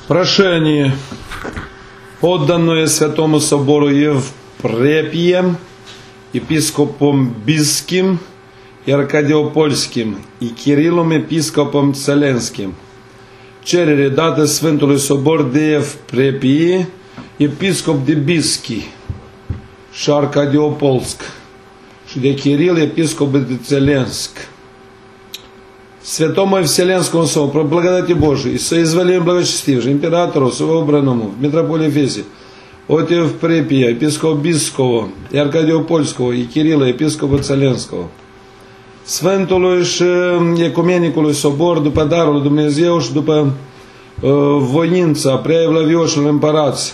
Прошение, отданное Святому Собору Евпрепием, епископом Бийским и Arcadiopolskim и Кириллом, епископом Целенским. Cerere dată Sfântului Sobor de Evprepie, episcop de Bийский și Arcadiopolsk și de Kiril, episcop de Целенск. Святому Вселенскому Собору, благодати Божией, и соизволением благочестившего императору, своего браному, в митрополии Ефесе, от Евпрепия, епископа Бийского, и Arcadiopolskого, и Кирилла, епископа Целенского. Sfântului și Ecumenicului Sobor, după darul lui Dumnezeu și după voința preevlavioșilor împărați,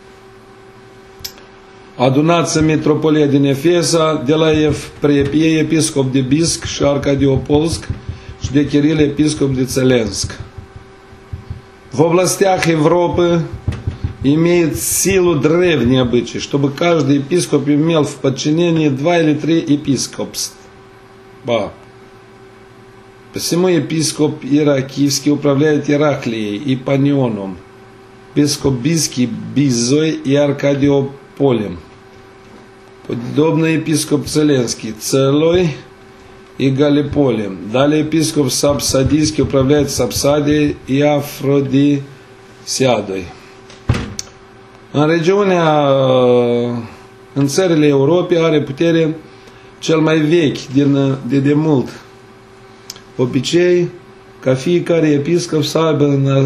adunați în mitropolia din Efesa, de la Evprepie, episcop de Бийск și Arcadiopolsk, și de Kiril, episcop de Целенск. В областях Европы имеет силу древние обычаи, чтобы каждый епископ имел в подчинении 2 или 3 епископства. Посему епископ Иракиевский управляет Ираклией и Панионом, епископ Бийский Бизой и Аркадиополем, подобно епископ Целенский Целой и Галиполем. Далее епископ Сапсадийский управляет Сапсадией и Афродисиадой. În țările Europei are putere cel mai vechi de demult obicei ca fiecare episcop să aibă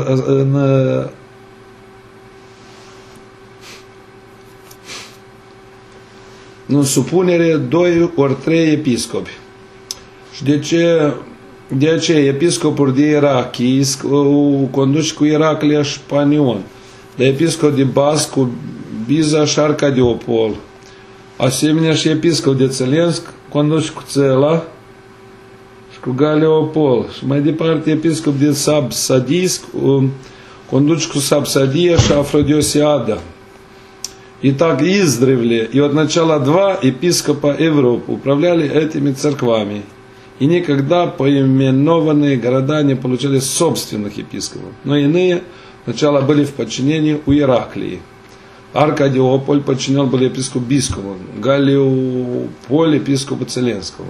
în supunere 2 ori 3 episcopi. Și de aceea episcopul de Irachi o conduce cu Iraclia și Panion, dar episcop de Bas cu Biza și Arcadiopol. Asemenea și episcop de Целенск conduce cu Цела și cu Галиопол. Și mai departe episcop de Сапсадийск conduce cu Сапсадия și Афродисиада. Итак, издревле и от начала 2 епископа Европы управляли этими церквами. И никогда поименованные города не получали собственных епископов, но иные сначала были в подчинении у Ираклии. Аркадиополь подчинен был епископу Бийскому, Галиополь епископу Целенскому.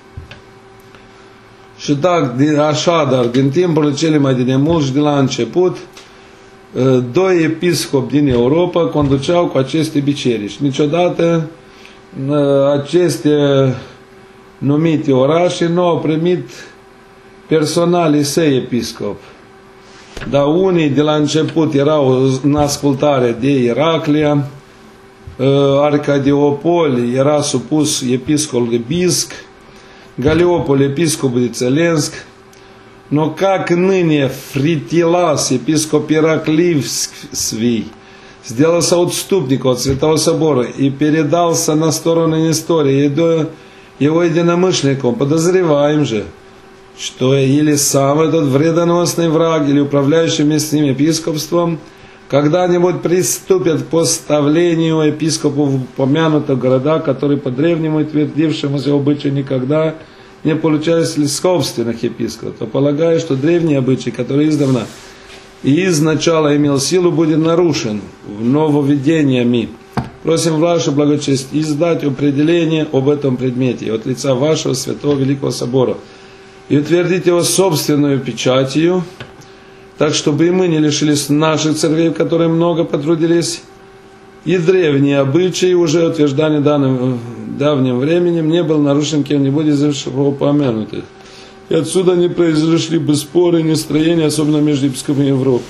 Și așadar, din timpurile cele mai de demult și de la început, 2 episcopi din Europa conduceau cu aceste biserici. Niciodată aceste numite orașe nu au primit personalii săi episcopi. Dar unii de la început erau în ascultare de Iraclia, Arcadiopol era supus episcopului de Бийск, Галиопол episcopul de Целенск, но как ныне Фритилас, епископ Иракливский, сделался отступником от Святого Собора и передался на сторону Нестория, его единомышленником, подозреваем же, что или сам этот вредоносный враг, или управляющий вместе с ним епископством, когда-нибудь приступят к поставлению епископов в упомянутых городах, которые по древнему и твердившемуся обычаю никогда не получали собственных епископов, то полагаю, что древний обычай, который издавна и изначала имел силу, будет нарушен нововведениями. Просим ваше благочестие издать определение об этом предмете от лица вашего Святого Великого Собора и утвердить его собственную печатью, так, чтобы и мы не лишились наших церквей, в которые много потрудились, и древние обычаи, уже утвержданы давним временем, не был нарушен кем-нибудь из упомянутых. И отсюда не произошли бы споры, нестроения, особенно между епископами Европы.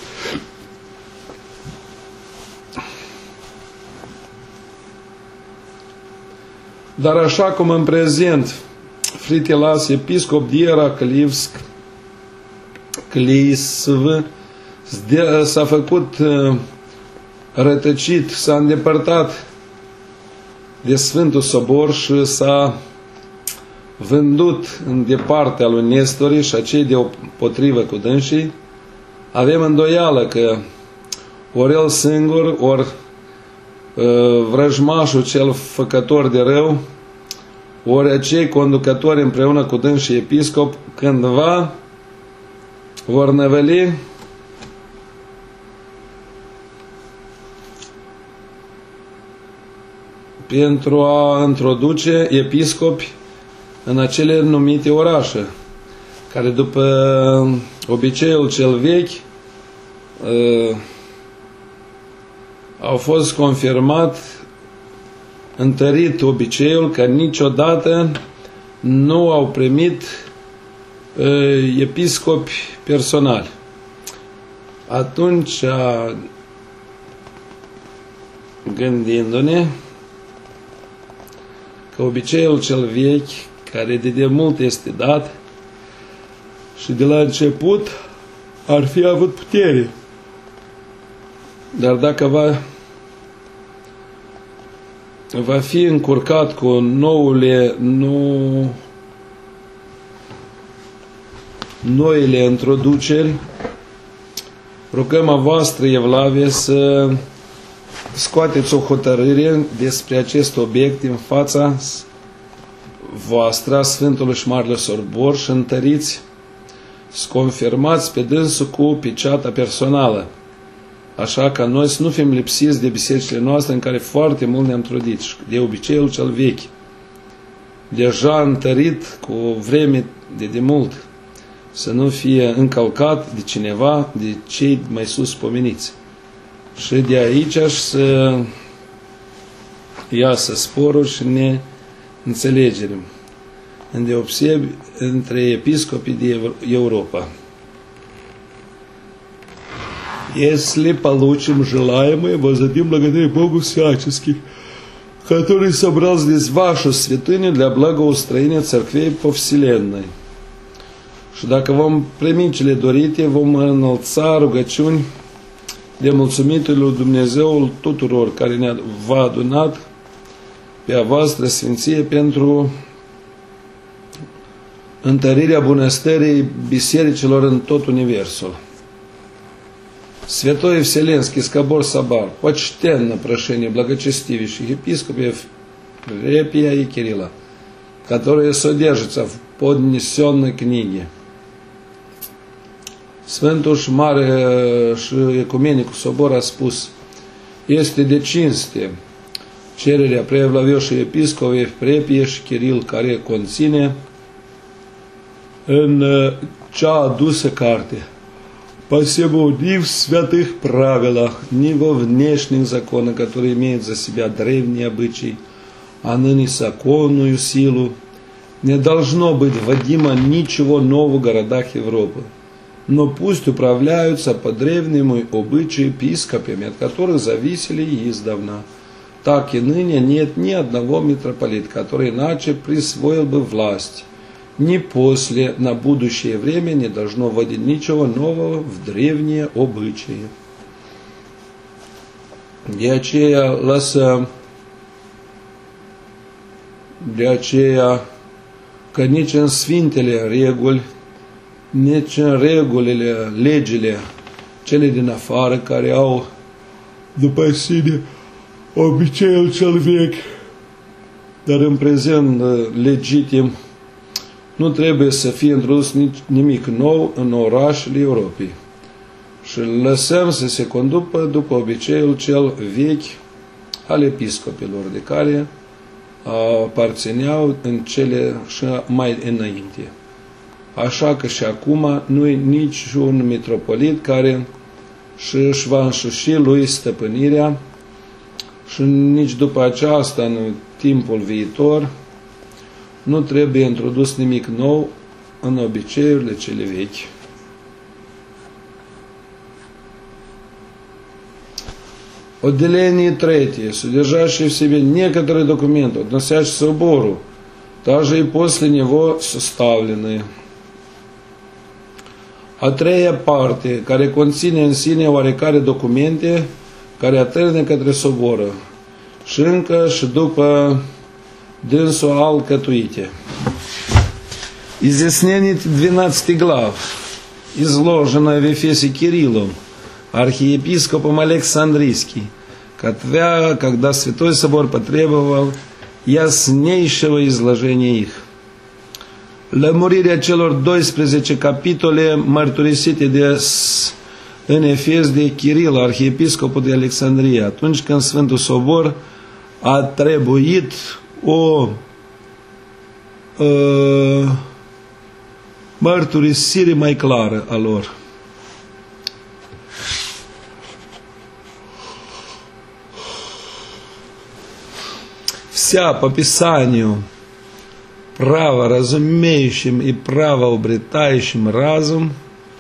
Dar așa cum în prezent Fritilas, episcop de Iraclivsk, Clisv, s-a făcut rătăcit, s-a îndepărtat de Sfântul Sobor și s-a vândut în departea lui Nestorii și a cei deopotrivă cu dânsii, avem îndoială că ori el singur, ori vrăjmașul cel făcător de rău, ori acei conducători împreună cu dânsii episcop, cândva vor năvăli pentru a introduce episcopi în acele numite orașe, care după obiceiul cel vechi au fost confirmat, întărit obiceiul că niciodată nu au primit episcopi personali. Atunci, gândindu-ne că obiceiul cel vechi, care de demult este dat și de la început ar fi avut putere, dar dacă va fi încurcat cu noile introduceri, rugăm a voastră, Evlavie, să scoateți o hotărâre despre acest obiect în fața voastră a Sfântului și Marele Sorbor și întăriți, să confirmați pe dânsul cu peceata personală, așa ca noi să nu fim lipsiți de bisericile noastre în care foarte mult ne-am trudit, de obiceiul cel vechi, deja întărit cu vreme de demult, să nu fie încălcat de cineva, de cei mai sus pomeniți. Și de aici să iasă sporul și neînțelegere, îndeopsebi între episcopii de Europa. Если получим желаемое, воздадим благодаря Богу всячески, который собрал здесь вашу святыню для благоустроения церквей по вселенной. Și dacă vom primi cele dorite, vom înălța rugăciuni de mulțumită lui Dumnezeul tuturor care ne-a adunat pe a voastră sfinție pentru întărirea bunăstării bisericilor în tot universul. Святой Вселенский Собор Собор почтенно прошение благочестивейших епископов Репия и Кирилла, которые содержатся в поднесенной книге. Sfântul și Mare și Ecumenicul Sobor a spus: este de cinste cererea preevlavioșii episcopii Repie și Kiril, care conține în cea adusă carte. Посему ни в святых правилах, ни во внешних законах, которые имеют за себя древние обычаи, а ныне законную силу, не должно быть вводимо ничего нового в городах Европы. Но пусть управляются по древнему обычаю епископами, от которых зависели издавна. Так и ныне нет ни одного митрополита, который иначе присвоил бы власть. Ни после, на будущее время не должно вводить ничего нового в древние обычаи. De aceea că nici în sfintele reguli, nici în regulile, legile, cele din afară care au după sine obiceiul cel vechi, dar în prezent legitim, nu trebuie să fie introdus nimic nou în orașele Europei. Și lăsăm să se conducă după obiceiul cel vechi al episcopilor, de care aparțineau în cele și mai înainte. Așa că și acum nu e niciun mitropolit care își va însuși lui stăpânirea și nici după aceasta, în timpul viitor, nu trebuie introdus nimic nou în obiceiurile cele vechi. Отделение третье, содержащее в себе некоторые документы, относящиеся к собору, также и после него составленные. A treia parte, care conține în sine oarecare documente care atârnă către soboră și încă și după dânsul alcătuite. Изъяснение 12 глав, изложенное в Ефесе Кириллом, архиепископом Александрийским, когда Святой Собор потребовал яснейшего изложения их. Lămurirea celor 12 capitole mărturisite în Efes de Kiril, arhiepiscopul de Alexandria, atunci când Sfântul Sobor a trebuit o mărturisire mai clară a lor. Вся по Писанию право разумеющим и право обретающим разум,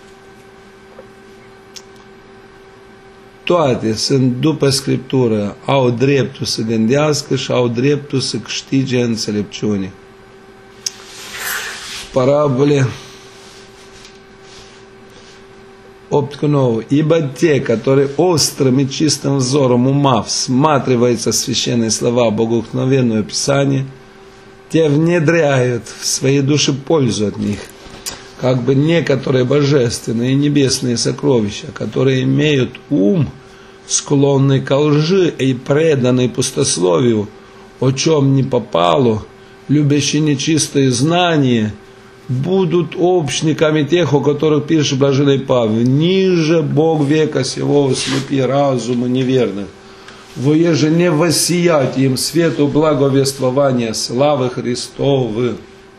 toate sunt după Scriptură, au dreptul să gândească și au dreptul să câștige înțelepciune. Параболе 8:9. Ибо те, которые острым и чистым взором ума всматриваются в священные слова Богоустановенного Писания, те внедряют в свои души пользу от них, как бы некоторые божественные и небесные сокровища, которые имеют ум, склонный ко лжи и преданный пустословию, о чем не попало, любящие нечистые знания, будут общниками тех, о которых пишет блаженный Павел. Ниже Бог века сего ослепи разуму неверных, воеже не воссиять им свету благовествования славы Христовы.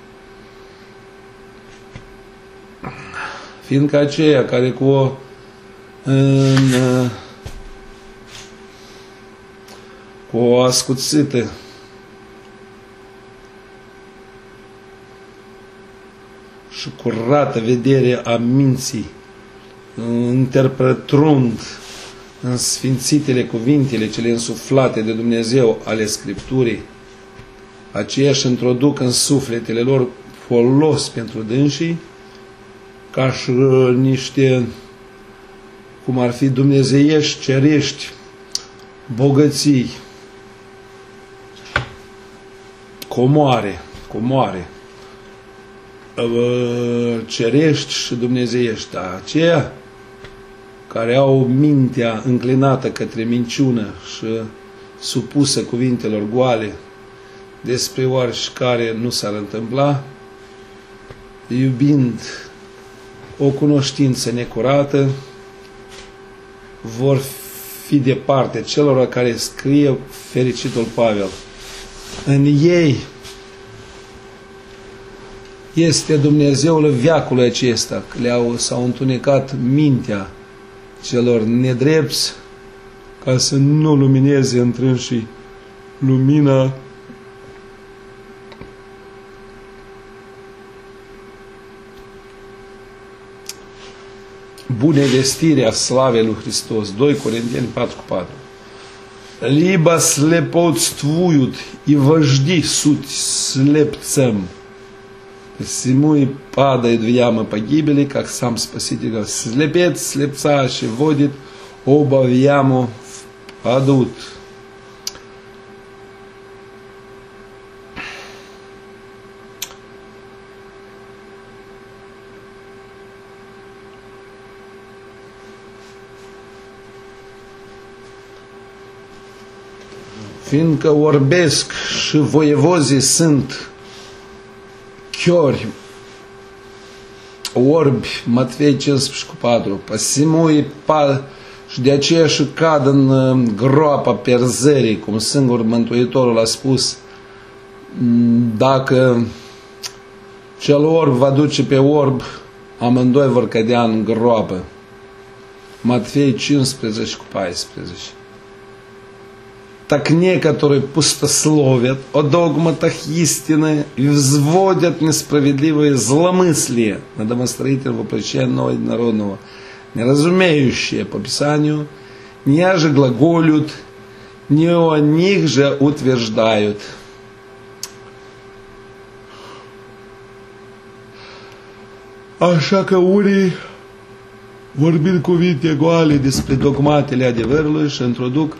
Fiindcă aceia care cu o ascuțită și curată vedere a minții, interpretând în sfințitele cuvintele cele însuflate de Dumnezeu ale Scripturii, aceia își introduc în sufletele lor folos pentru dânsii, ca și niște, cum ar fi dumnezeiești, cerești, bogății, comoare, cerești și dumnezeiești, aceia care au mintea înclinată către minciună și supusă cuvintelor goale, despre oricare nu s-ar întâmpla, iubind o cunoștință necurată, vor fi departe celor care scrie fericitul Pavel. În ei este Dumnezeul veacului acesta, că s-au întunecat mintea celor nedrepți ca să nu lumineze întrânșii lumina bunei vestiri a slavei lui Hristos. 2 Corinteni 4:4. Либо слепотствуют и вожди суть слепцам, посему и падает в ямы погибели, как сам Спаситель говорит, слепец слепца ще водит, оба в яму впадут. Fiindcă orbesc și voievozii sunt chiori, orbi, Matvei 15:4, посему și de aceea și cad în groapa pierzării, cum singur Mântuitorul a spus, dacă cel orb va duce pe orb, amândoi vor cădea în groapă. Matvei 15:14. Так некоторые пустословят о догматах истины и взводят несправедливые зломыслия на домостроителя воплощенного единородного, не разумеющие по Писанию, не же глаголют, не о них же утверждают. Așa că unii, vorbind cuvinte goale despre dogmatele adevărului, și introduc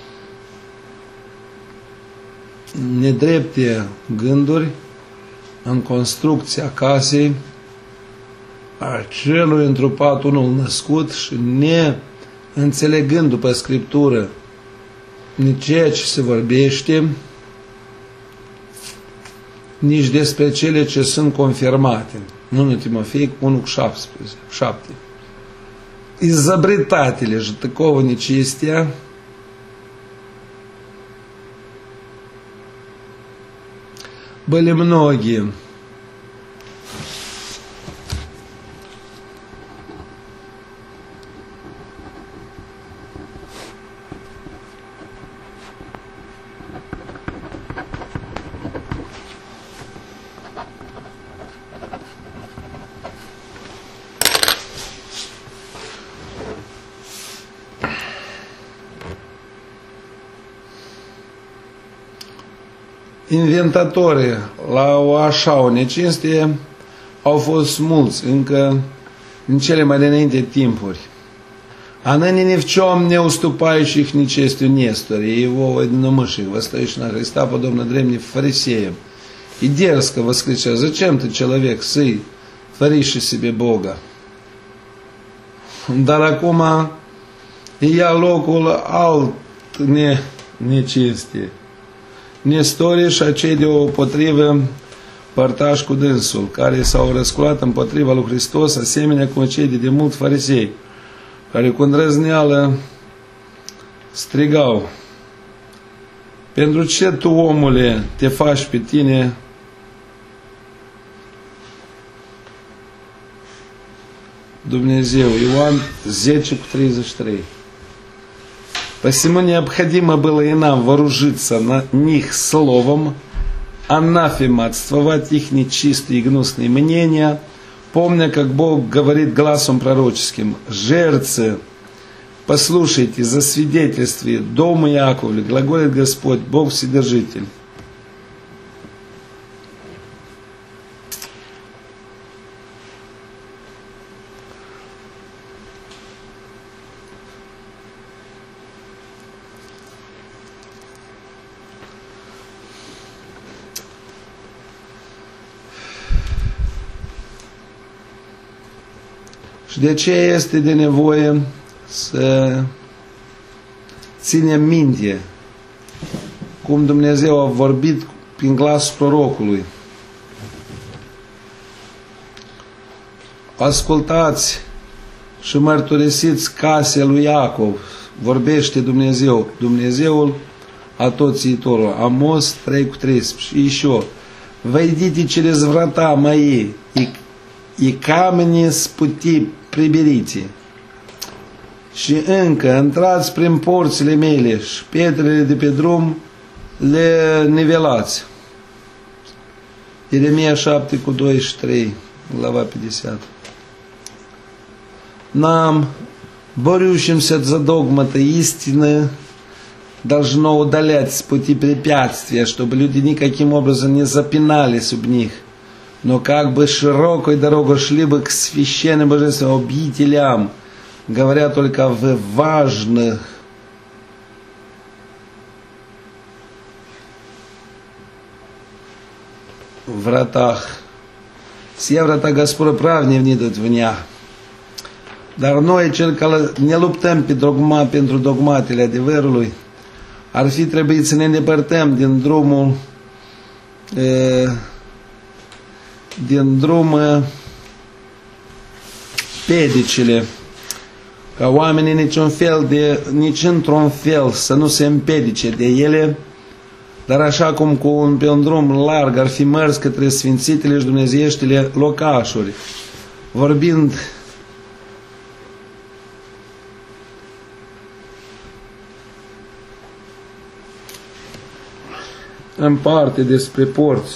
nedrepte gânduri în construcția casei a celui întrupat unul născut și neînțelegând după Scriptură nici ceea ce se vorbește, nici despre cele ce sunt confirmate. 1 Timofei 1:7. Изобретатели же такого нечестия были многие. Inventatorii la o așa o necinste au fost mulți încă în cele mai dinainte timpuri. Она ни в чем не уступающих нечестию Нестора и его единомышленников, восстоящих на Христа, подобно древним фарисеям. И дерзко восклицая: «Зачем ты, человек, сын, творишь себе Бога?» Dar acum ia locul alt necinste. Nestorii și acei deopotrivă părtași cu dânsul, care s-au răsculat împotriva lui Hristos, asemenea cum cei de demult farisei, care cu îndrăzneală strigau: pentru ce tu, omule, te faci pe tine Dumnezeu? Ioan 10:33. Посему необходимо было и нам вооружиться на них словом, анафематствовать их нечистые и гнусные мнения, помня, как Бог говорит гласом пророческим: «Жертвы, послушайте, засвидетельствуйте дому Яковлю, глаголит Господь, Бог Вседержитель». Și de ce este de nevoie să ținem minte cum Dumnezeu a vorbit prin glasul prorocului? Ascultați și mărturisiți casei lui Iacov, vorbește Dumnezeu, Dumnezeul Atotțiitorul. Amos 3:13. Și еще: «Войдите через врата мои, и камни с пути приберите». Și încă: intrați prin porțile mele și pietrele de pe drum le nivelați. Ieremia 7:23, глава 50. Нам, борющимся за догматы истины, должно удалять с пути препятствия, чтобы люди никаким образом не запинались об них, но как бы широкой дорогой шли бы к священным божественным обителям, говоря только в важных вратах. Все врата Господа праведни внидут в них. Dar noi, cel care ne luptăm pentru dogmatele adevărului, ar fi trebuit să ne îndepărtăm din drumul pedicile, ca oamenii nici într-un fel să nu se împedice de ele, dar așa cum pe un drum larg ar fi mers către sfințitele și dumnezeieștile locașuri, vorbind în parte despre porți,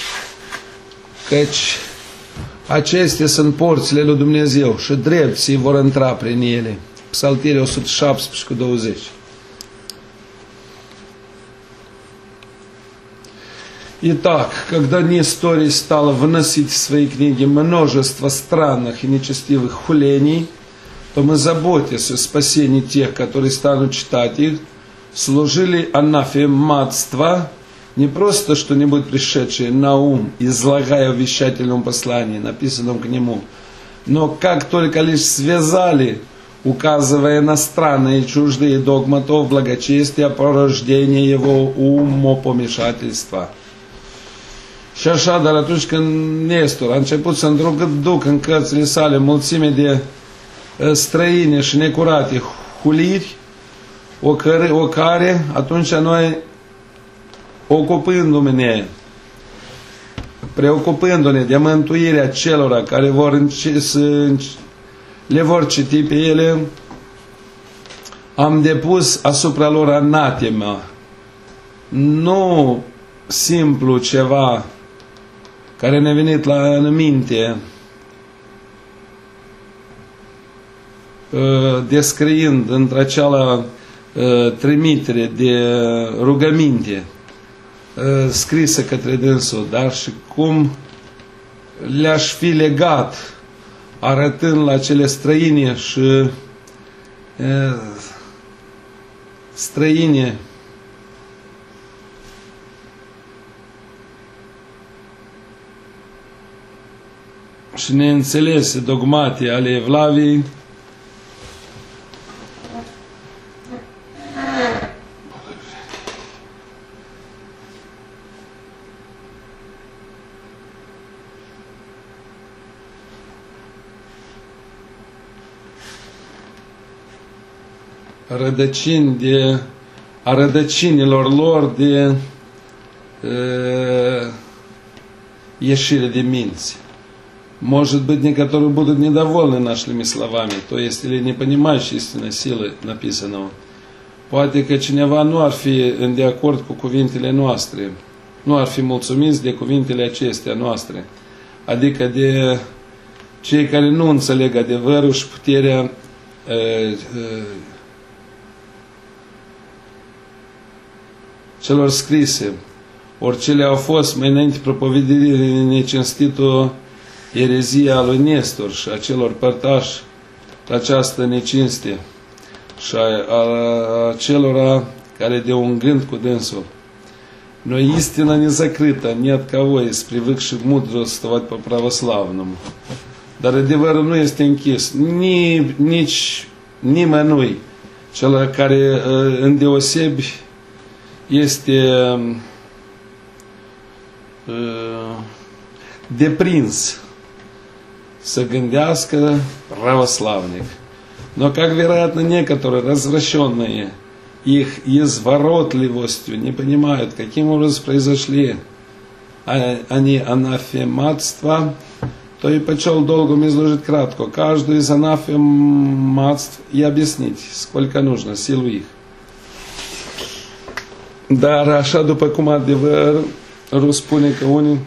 căci acestea sunt porțile lui Dumnezeu și drepții vor intra prin ele. Psaltirea 117:20. Итак, когда Несторий стал вносить в свои книги множество странных и нечестивых хулений, то мы, заботясь о спасении тех, которые станут читать их, служили анафематство, не просто что-нибудь пришедшее на ум, излагая в вещательном послании, написанном к нему, но как только лишь связали, указывая на странные и чуждые догматов благочестия, порождение его умопомешательства. Și așadar, atunci când Nestor a început să introducă în cărțile sale mulțime de străine și necurate huliri, o care atunci noi, ocupându-ne preocupându-ne de mântuirea celor care le vor citi pe ele, am depus asupra lor anatema, nu simplu ceva care ne-a venit în minte, descriind într-aceala trimitere de rugăminte scrisă către dânsul, dar și cum le-aș fi legat, arătând la cele străine și străine și neînțelese dogmate ale Evlaviei, a rădăcinilor lor de ieșire de minți. Может быть, некоторые будут недовольны нашими словами, то есть или не понимающие истинной силы написанного. Poate că cineva nu ar fi de acord cu cuvintele noastre, nu ar fi mulțumiți de cuvintele acestea noastre, adică de cei care nu înțeleg adevărul și puterea celor scrise. Oricele au fost mai înainte propovedirii necinstită erezia lui Nestor și a celor părtași la această necinste și a celora care de un gând cu dânsul. Но истина не закрыта ни от кого из привыкших мудрствовать по православному. Dar adevărul nu este închis nici nimănui, cel care îndeosebi este deprins să gândească православник. Но, как вероятно, некоторые развращенные их изворотливостью не понимают, каким образом произошли они анафематства, то и почел долгом изложить кратко каждую из анафематств и объяснить, сколько нужно, силу их. Dar așa după cum adevărul spune că unii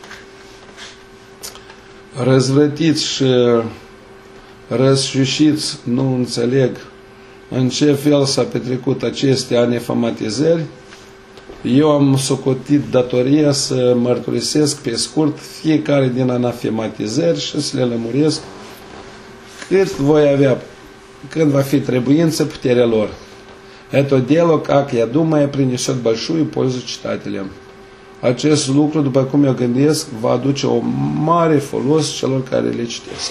răzvrătiți și răsșușiți nu înțeleg în ce fel s-a petrecut aceste anefamatizări, eu am socotit datoria să mărturisesc pe scurt fiecare din anafematizări și să le lămuresc cât voi avea, când va fi trebuință puterea lor. Это дело, как я думаю, принесет большую пользу читателям. Acest lucru, după cum eu gândesc, va aduce o mare folos celor care le citesc.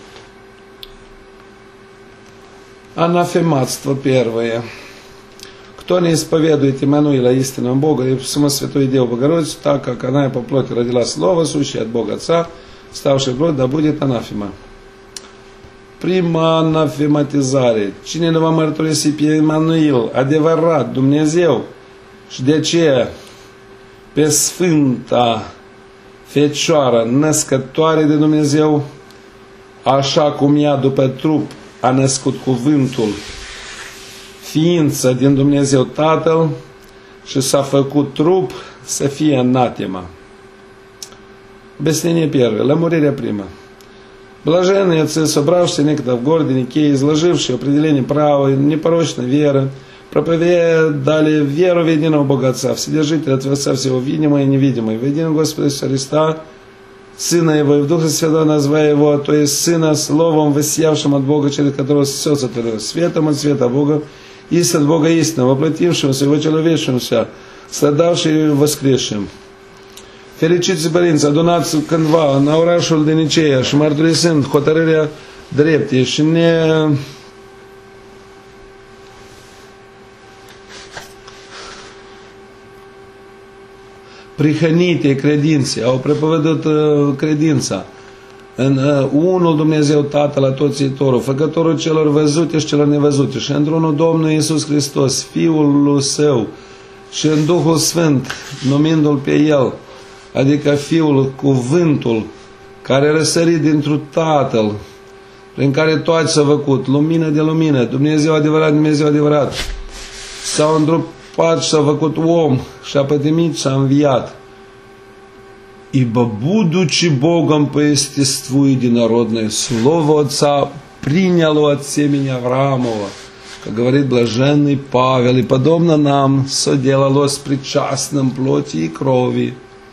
Анафематство первое. Кто не исповедует Иммануила истинного Бога и самосвятую Деву Богородицу, так как она и по плоти родила Слово, сущее от Бога Отца, ставший в плоть, да будет анафема. Prima anafimatizare. Cine nu va mărturisi pe Emanuel, adevărat, Dumnezeu, și de aceea pe Sfânta Fecioară, născătoare de Dumnezeu, așa cum ea după trup a născut cuvântul, ființă din Dumnezeu Tatăl, și s-a făcut trup, să fie anatema. Объяснение первое. Ломурение прima. Блаженные отцы, собравшиеся некогда в городе Никее, изложившие определение права и непорочной веры, проповедали веру в единого Бога Отца, Вседержителя, Творца всего видимого и невидимого, в единого Господа Иисуса Христа, Сына Его, и в Духа Святого называя Его, то есть Сына Словом, воссиявшим от Бога, через которого все сотворилось, светом от света Бога, истин от Бога истинного, воплотившимся, Его человечимся, stradavшим и воскресшим. Fericiți părinți, adunați cândva în orașul de Niceea și mărturisind hotărârea drepte și prihănite credințe, au prepovădut credința în unul Dumnezeu Tatăl Atotțitorul, Făcătorul celor văzute și celor nevăzute, și într-unul Domnul Iisus Hristos, Fiul Său, și în Duhul Sfânt, numindu-L pe El, adică Fiul, cuvântul, care a răsărit dintr-un Tatăl, prin care toate s-a făcut, lumină de lumină, Dumnezeu adevărat, Dumnezeu adevărat, s-a îndrupat și s-a făcut om, și a pătimit și a înviat. Ибо, будучи Богом по естеству единородное, Слово Отца приняло от семени Авраамова, как говорит блаженный Павел, и подобно нам соделалось причастным плоти и крови.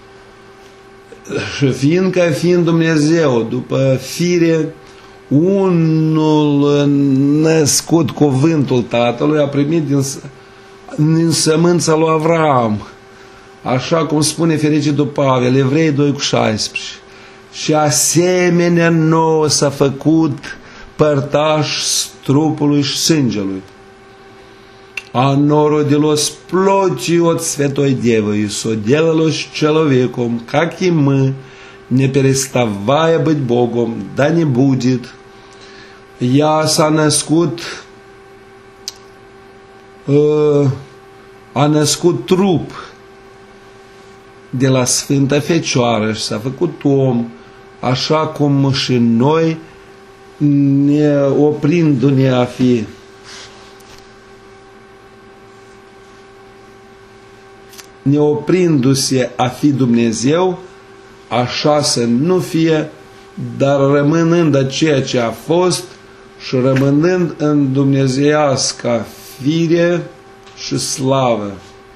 Fiindcă fiind Dumnezeu, după fire, unul născut cuvântul Tatălui a primit din sămânța lui Avram, așa cum spune fericitul Pavel, Evrei 2:16. Și asemenea nouă s-a făcut părtaș trupului și sângelui. Оно родилось плотью от Святой Девы и соделалось человеком, как и мы, не переставая быть Богом, да не будет. Ea s-a născut, a născut trup de la Sfânta Fecioară și s-a făcut om, așa cum și noi, ne oprindu-ne a fi neoprindu-se a fi Dumnezeu, așa să nu fie, dar rămânând a ceea ce a fost și rămânând în dumnezeiasca fire și slavă.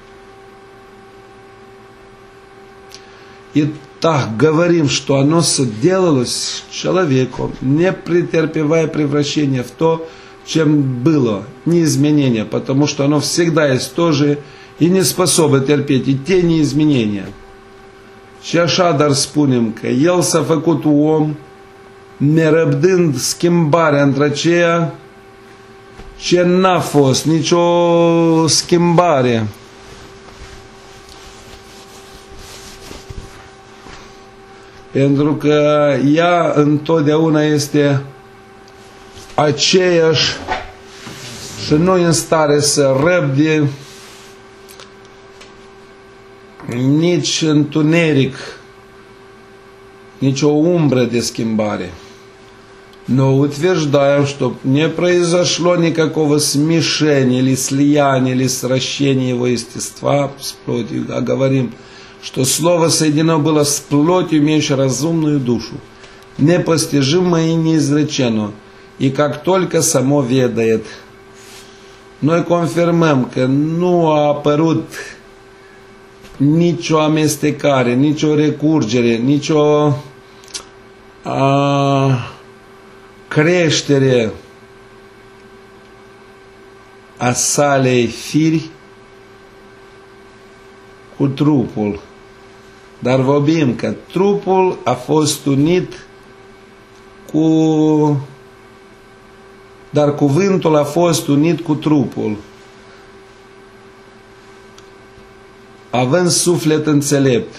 Итак, говорим, что оно соделалось человеком, не претерпевая превращения в то, чем было, не изменения, потому что оно всегда есть то же и не способно терпеть и те неизменения. Și așa dar spunem că El s-a făcut om, nerăbdând schimbarea între aceea ce n-a fost nicio schimbare. Pentru că ea întotdeauna este aceeași și nu e în stare să răbde nici întuneric, nici o umbră de схембаре. Но утверждаем, что не произошло никакого смешения или слияния, или сращения его естества с плотью, а говорим, что Слово соединено было с плотью, имеющей разумную душу, непостижимо и неизречено, и как только само ведает. Noi confirmăm că nu a apărut nicio amestecare, nicio recurgere, nicio creștere a salei firi cu trupul. Dar vorbim că trupul a fost unit cu... Dar cuvântul a fost unit cu trupul, având suflet înțelept,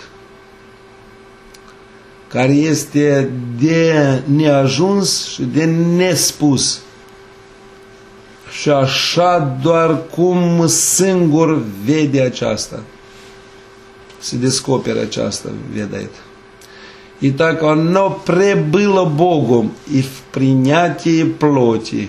care este de neajuns și de nespus. Și așa doar cum singur vede aceasta, se descoperă aceasta, vedает. Итак, оно пребыло Богом и в принятии плоти.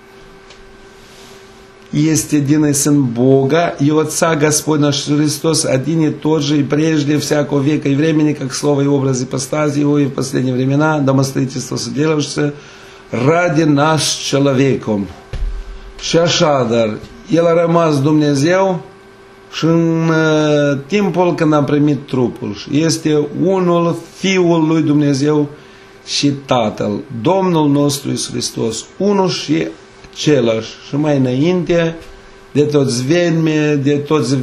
Есть единый Сын Бога и Отца Господь наш Христос, один и тот же, и прежде всякого века и времени, как слово и образ ипостази Его, и в последние времена, домостроительство соделавшееся ради нас человеком. Și așadar, El a rămas Dumnezeu și în timpul când a primit trupul. Este unul, Fiul lui Dumnezeu și Tatăl, Domnul nostru Iisus Hristos, unul și același. Și mai înainte de toți veni, de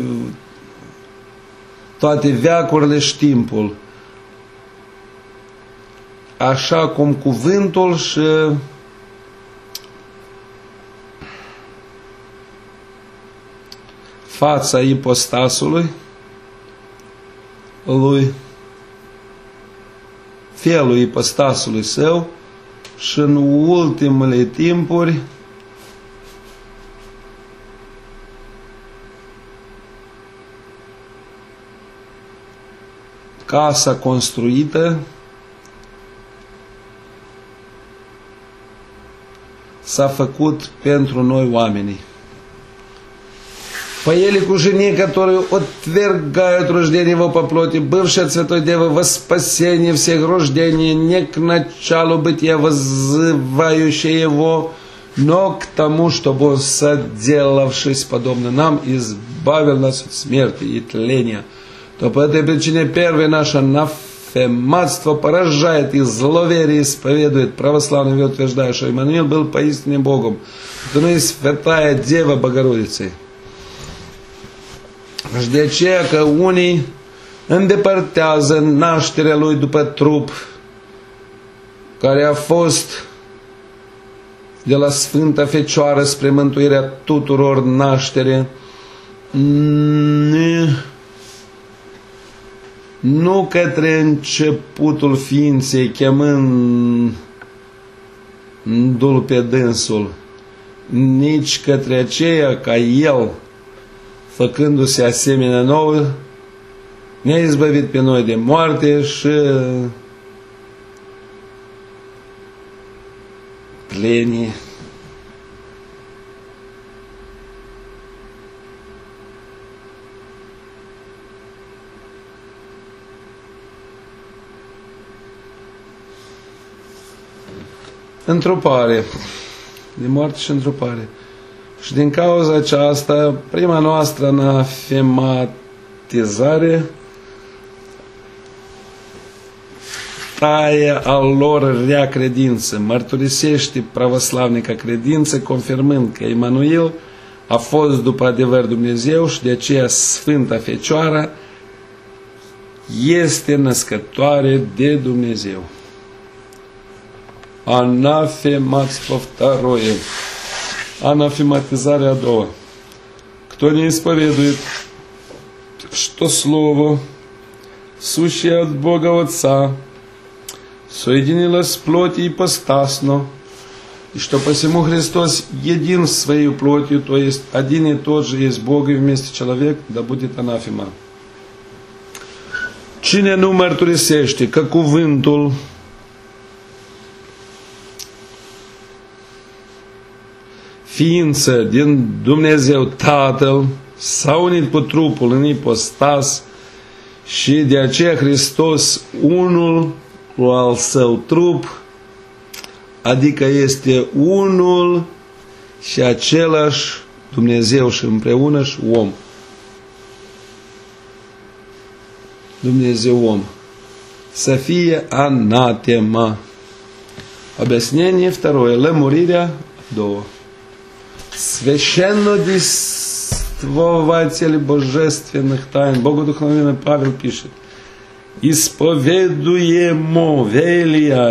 toate veacurile și timpul. Așa cum cuvântul și fața ipostasului lui, felul ipostasului său și în ultimele timpuri casa construită s-a făcut pentru noi oamenii. Поели к жене, которую отвергают рождение его по плоти, бывшая от Святой Девы во спасение всех рождений, не к началу бытия вызывающее его, но к тому, чтобы он, соделавшись подобно нам, избавил нас от смерти и тления. То по этой причине первое наше анафематство поражает и зловерие исповедует, православный утверждая, что Иммануил был поистине Богом, но и Святая Дева Bogorodiței. Și de aceea că unii îndepărtează nașterea lui după trup, care a fost de la Sfânta Fecioară spre mântuirea tuturor naștere, nu către începutul ființei, chemându-l pe dânsul, nici către aceea ca el, făcându-se asemenea nouă, ne-a izbăvit pe noi de moarte și tlenie. Întrupare. De moarte și întrupare. Și din cauza aceasta, prima noastră anatematizare taie al lor rea credință, mărturisește pravoslavnica credință, confirmând că Immanuil a fost după adevăr Dumnezeu și de aceea Sfânta Fecioară este născătoare de Dumnezeu. Анафематство второе. Анафематизarea a doua. Кто не исповедует, что Слово, сущее от Бога Отца, соединилось с плотью ипостасно, и что посему Христос един в своей плотью, то есть один и тот же есть Бог и вместе человек, да будет анафема. Cine nu mărturisește că cuvântul ființă din Dumnezeu Tatăl s-a unit cu trupul în ipostas și de aceea Hristos unul al său trup, adică este unul și același Dumnezeu și împreună și om. Dumnezeu om. Să fie anatema. Объяснение второе. Лемуриrea a doua. Священнодействователь божественных тайн. Богодухновенный Павел пишет: исповедуемо велия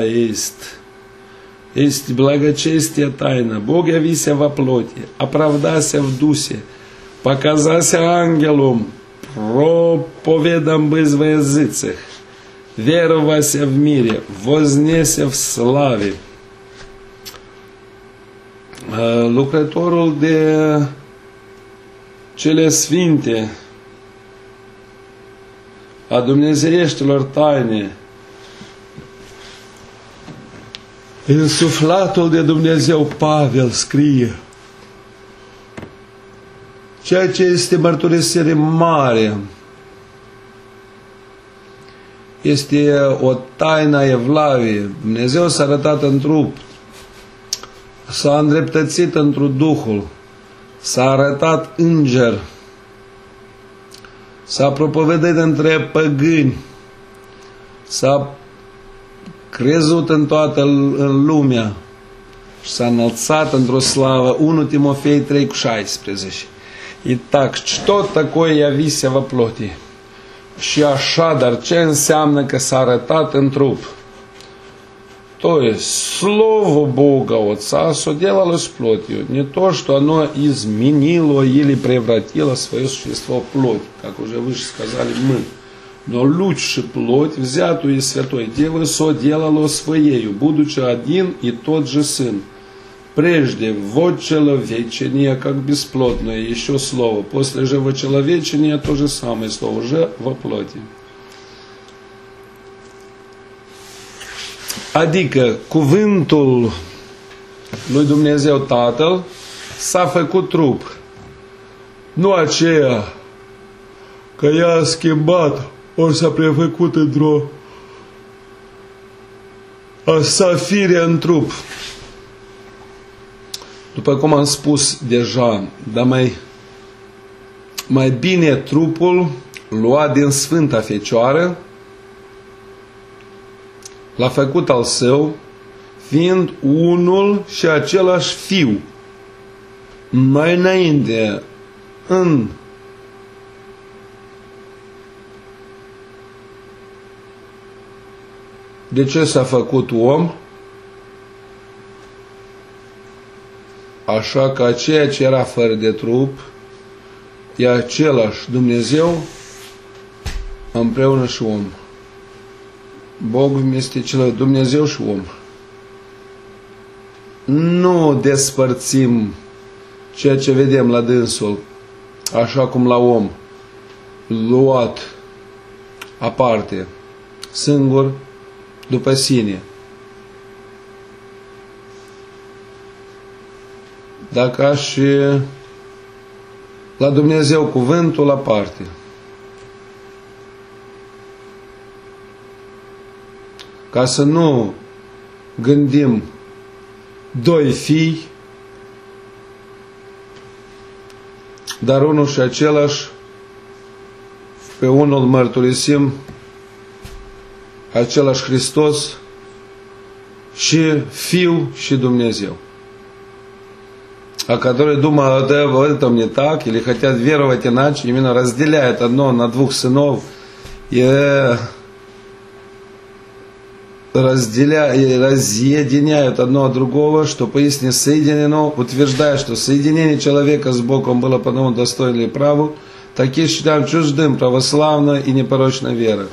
есть благочестие тайна. Бог явися во плоти, оправдася в дусе, показася ангелом, проповедам без во языцах, веровася в мире, вознеся в славе. Lucrătorul de cele sfinte a dumnezeieștilor taine, însuflatul de Dumnezeu Pavel scrie: ceea ce este mărturisire mare este o taină a evlaviei. Dumnezeu s-a arătat în trup, s-a îndreptățit într-un Duhul, s-a arătat înger, s-a propovăduit între păgâni, s-a crezut în toată lumea și s-a înălțat într-o slavă. 1 Timofei 3:16. Итак, что такое явися во плоти? Și așadar, ce înseamnă că s-a arătat în trup? То есть, Слово Бога Отца соделалось плотью. Не то, что оно изменило или превратило свое существо в плоть, как уже выше сказали мы. Но лучше плоть, взятую из Святой Девы, соделало своею, будучи один и тот же Сын. Прежде вочеловечение, как бесплотное, еще слово. После же вочеловечения то же самое слово, уже во плоти. Adică cuvântul lui Dumnezeu Tatăl s-a făcut trup. Nu aceea că i-a schimbat, ori s-a prefăcut într-o safire în trup. După cum am spus deja, dar mai bine trupul luat din Sfânta Fecioară l-a făcut al său, fiind unul și același Fiu. Mai înainte, de ce s-a făcut om? Așa că ceea ce era fără de trup e același Dumnezeu împreună și om. Bogul este cel Dumnezeu și om. Nu despărțim ceea ce vedem la dânsul, așa cum la om, luat aparte, singur, după sine. Dacă aș la Dumnezeu cuvântul aparte. Ca să nu gândim doi fii, dar unul și același, pe unul mărturisim, același Hristos și Fiu și Dumneзeu. А которые думают об этом не так, или хотят веровать иначе, именно разделяют одно на двух сынов и разъединяют одно от другого, что поистине соединено, утверждая, что соединение человека с Богом было потому достойно и праву, такие считаем чуждым православной и непорочной веры.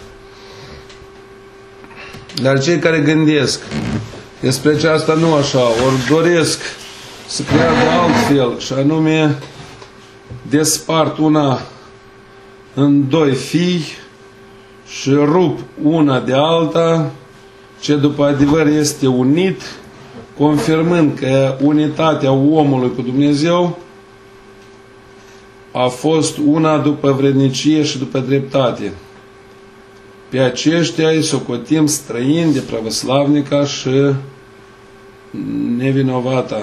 Dar cei care gândesc despre aceasta nu așa, ori doresc să creadă altfel, și anume despart una în doi fii și rup una de alta, ce după adevăr este unit, confirmând că unitatea omului cu Dumnezeu a fost una după vrednicie și după dreptate. Pe aceștia îi socotim străini de pravoslavnica și nevinovata,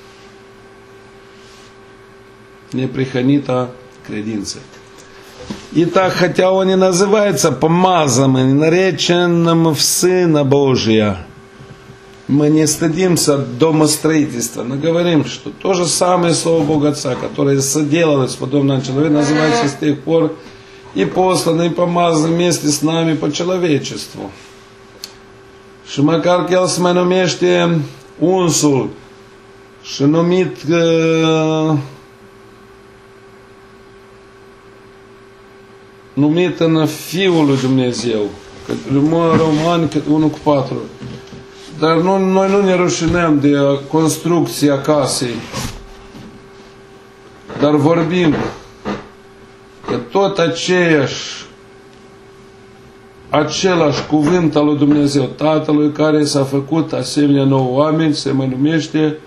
неприханита крединца. Итак, хотя он и называется помазанным, нареченным в Сына Божия, мы не стыдимся домостроительства, но говорим, что то же самое Слово Бога Отца, которое соделалось подобно человеку, называется с тех пор и послан, и помазан вместе с нами по человечеству. Și măcar că El se mai numește unsul și numit numit în Fiul lui Dumnezeu, că Romani 1:4. Dar noi nu ne rușinăm de construcția casei, dar vorbim că tot același cuvânt al lui Dumnezeu Tatălui, care s-a făcut asemenea nouă oameni, se mai numește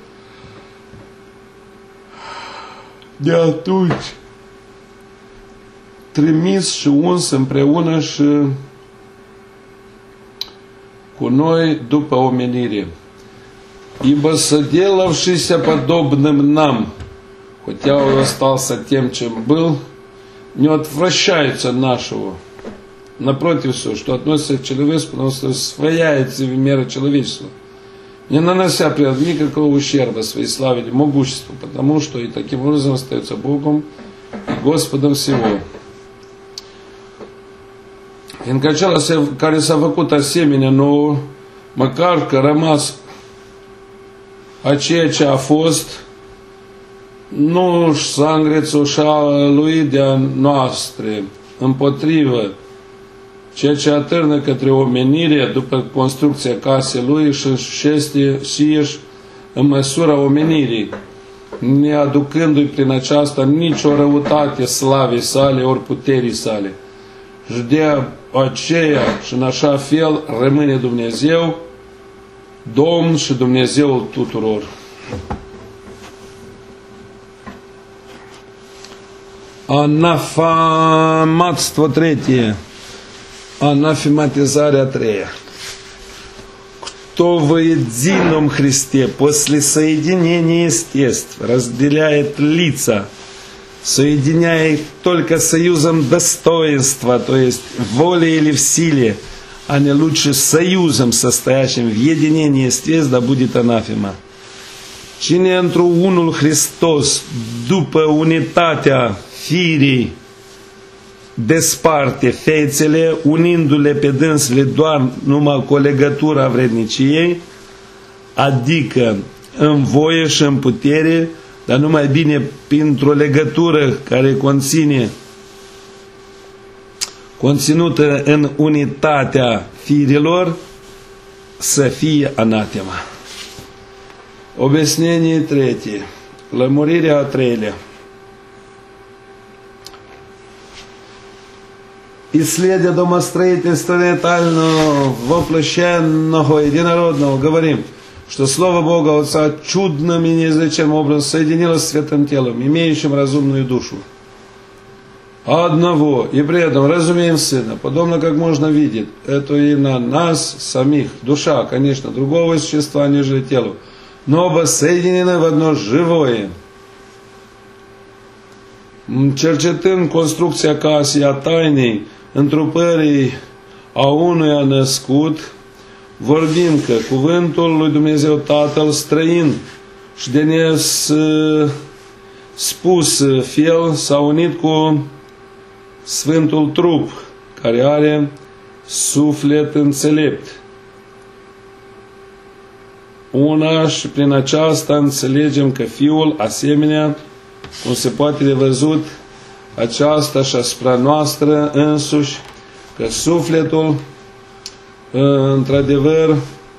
de atunci trimis și uns împreună și cu noi după omenire. Ибо соделавшийся подобным нам, хотя он остался тем, чем был, не отвращается нашего. Напротив всего, что относится к человечеству, потому что освояется в меру человечества, не нанося при этом никакого ущерба своей славе или могуществу, потому что и таким образом остается Богом и Господом всего. Fiindcă acela care s-a făcut asemenea nouă, măcar că rămas a ceea ce a fost, nu s-a îngrețoșaluit de-a noastre, împotrivă, ceea ce atârnă către omenire după construcția casei lui și șeste și în măsura omenirii, neaducându-i prin aceasta nicio răutate slavei sale ori puterii sale. Și de aceea și în așa fel rămâne Dumnezeu Domn și Dumnezeul tuturor. Анафематство третье. Анафематизarea treia. Кто в едином Христе после соединения естеств разделяет лица, соединяя их только союзом достоинства, то есть в воле или в силе, а не лучше союзом, состоящим в единении естеств, да будет анафема. Cine într unul Hristos, după unitatea firii, desparte fețele, unindu-le pe dânsele doar numai cu o legătură a vredniciei, adică în voie și în putere, dar numai bine printr-o legătură care conținută în unitatea firilor, să fie anatema. Объяснение третье. Лămurirea a treilea. Исследуя домостроительство тайного воплощенного единородного, говорим, что Слово Бога Отца чудным и неизлечимым образом соединилось с святым телом, имеющим разумную душу. Одного, и при этом разумеем Сына, подобно как можно видеть, это именно нас самих, душа, конечно, другого существа, нежели телу, но оба соединены в одно живое. Cercetând construcția casei a tainei întrupării a unuia născut, vorbim că cuvântul lui Dumnezeu Tatăl străin și de nespus fel s-a unit cu Sfântul Trup, care are suflet înțelept. Una și prin aceasta înțelegem că Fiul, asemenea, cum se poate de văzut, aceasta și asupra noastră însuși, că sufletul, într-adevăr,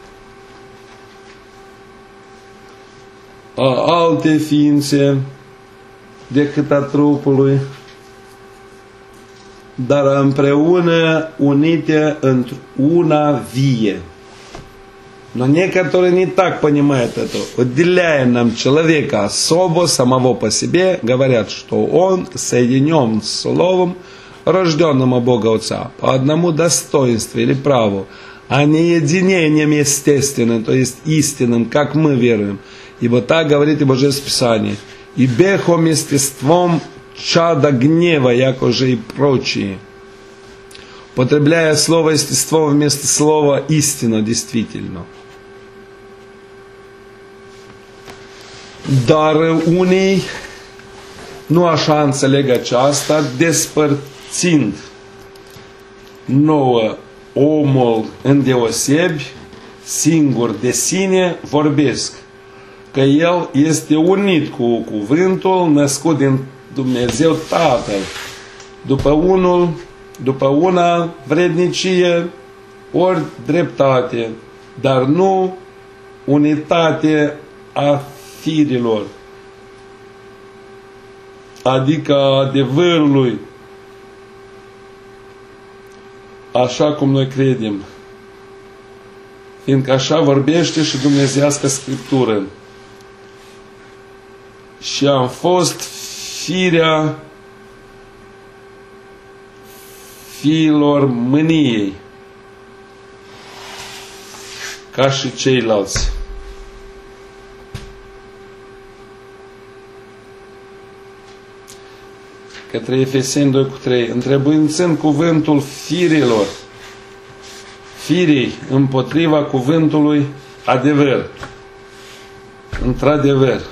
a alte ființe decât a trupului, dar împreună unite într-una vie. Но некоторые не так понимают это. Отделяя нам человека особо, самого по себе, говорят, что он соединен с Словом, рожденным от Бога Отца, по одному достоинству или праву, а не единением естественным, то есть истинным, как мы веруем. Ибо так говорит и Божественное Писание. И бехом естеством чада гнева, яко же и прочие. Потребляя слово естество вместо слова истина, действительно. Dar unii nu așa înțeleg aceasta, despărțind nouă omul îndeosebi, singur de sine, vorbesc că el este unit cu cuvântul născut din Dumnezeu Tatăl, după una vrednicie, ori dreptate, dar nu unitate a firilor, adică adevărului, așa cum noi credem, fiindcă așa vorbește și Dumnezeiască Scriptură. Și am fost firea fiilor mâniei, ca și ceilalți. Către Efeseni 2:3, întrebuințând cuvântul firii împotriva cuvântului adevăr. Într-adevăr.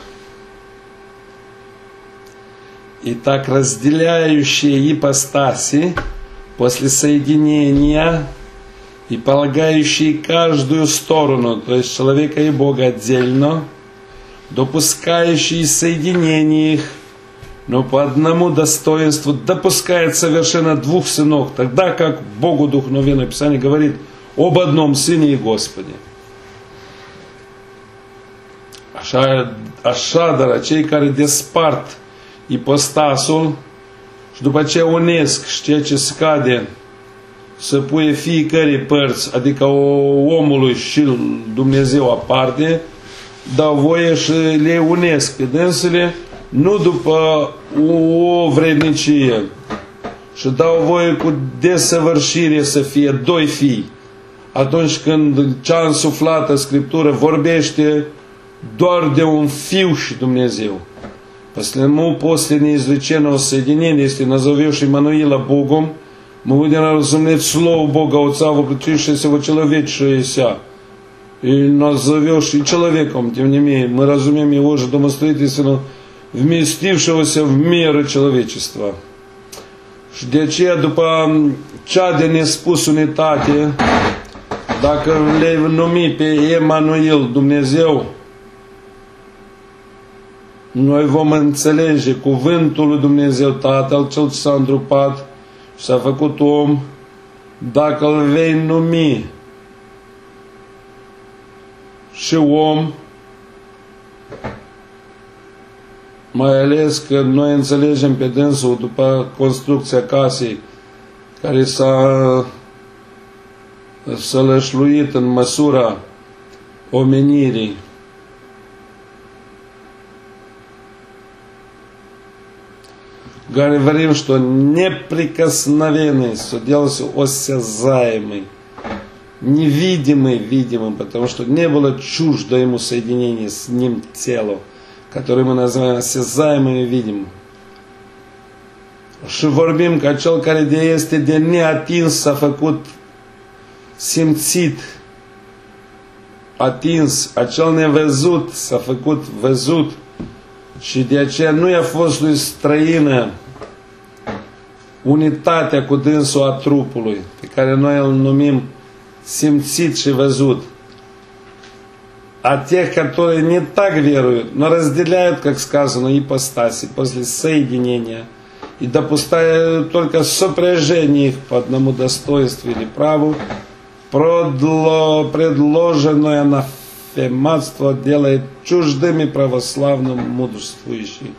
Итак, разделяющие ипостаси после соединения и полагающие каждую сторону, то есть человека и Бога отдельно, допускающие соединение их, но по одному достоинству допускает совершенно двух сынов, тогда как Богу Духовное Писание говорит об одном Сыне и Господе. Așadar, cei care despart ipostasul și după ce unesc și ceea ce scade să pui fiecare părți, adică omului și Dumnezeu aparte, dau voie și le unesc pe dânsele, nu după o vrednicie, și dau voie cu desăvârșire să fie doi fii. Atunci când cea însuflată Scriptură vorbește doar de un fiu și Dumnezeu. Посему после неизвлеченного соединения, если назовешь Иммануила Богом, мы будем разуметь Слово Бога Отца, воплотившееся во человечееся. И назовешь и человеком, тем не менее, мы разумеем его же домостроительственно, вместившегося в меры человечества. Și de aceea, după cea de nespus unitate, dacă le numi pe Emanuel Dumnezeu, noi vom înțelege cuvântul lui Dumnezeu Tatăl, Cel ce s-a întrupat și s-a făcut om, dacă îl vei numi și om, mai ales că noi înțelegem pe dânsul după construcția casei care s-a sălășluit în măsura omenirii. Говорим, что неприкосновенный делался осязаемый, невидимый видимым, потому что не было чуждо ему соединения с ним тело, которое мы называем осязаемым и видимым. Și vorbim că cel care de este de neatins s-a făcut simțit, atins, acel nevăzut s-a făcut văzut. Și de aceea nu i-a fost lui străină unitatea cu dânsul a trupului, pe care noi îl numim simțit și văzut. А тех, которые не так веруют, но разделяют, как сказано, ипостаси после соединения и допускают только сопряжение их по одному достоинству или праву, предложенное на фематство делает чуждыми православным мудрствующим.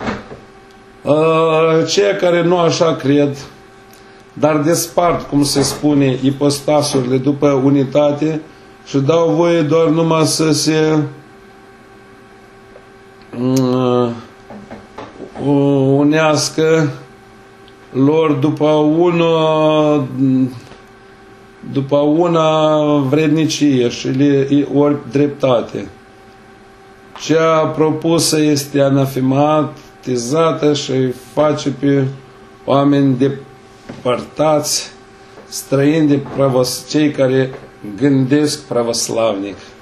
Cei care nu așa cred, dar despart, cum se spune, ipostasurile după unitate și dau voie doar numai să se unească lor după una vrednicie și ori dreptate. Cea propusă este anafematizată și face pe oameni depărtați, străini de cei care gândesc pravoslavnic.